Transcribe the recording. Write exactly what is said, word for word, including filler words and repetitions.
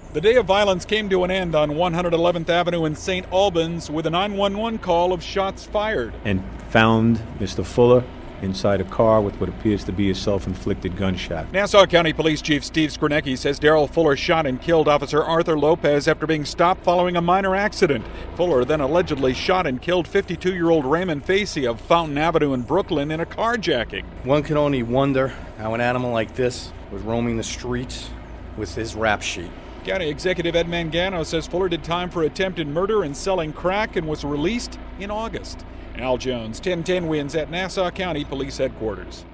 The day of violence came to an end on one hundred eleventh Avenue in Saint Albans with a nine one one call of shots fired. And found Mister Fuller inside a car with what appears to be a self-inflicted gunshot. Nassau County Police Chief Steve Skrzynecki says Darrell Fuller shot and killed Officer Arthur Lopez after being stopped following a minor accident. Fuller then allegedly shot and killed fifty-two-year-old Raymond Facey of Fountain Avenue in Brooklyn in a carjacking. One can only wonder how an animal like this was roaming the streets with his rap sheet. County Executive Ed Mangano says Fuller did time for attempted murder and selling crack and was released in August. Al Jones, ten ten wins at Nassau County Police Headquarters.